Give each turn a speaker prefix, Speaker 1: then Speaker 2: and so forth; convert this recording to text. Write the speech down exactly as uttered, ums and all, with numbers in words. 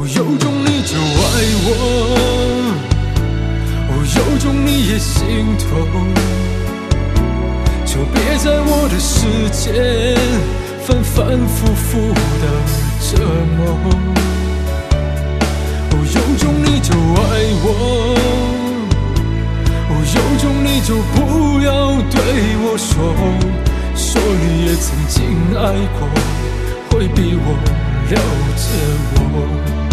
Speaker 1: 有种你就爱我，哦，有种你也心痛，就别在我的世界反反复复的折磨。哦，有种你就爱我，哦，有种你就不要对我说，说你也曾经爱过，会比我了解我。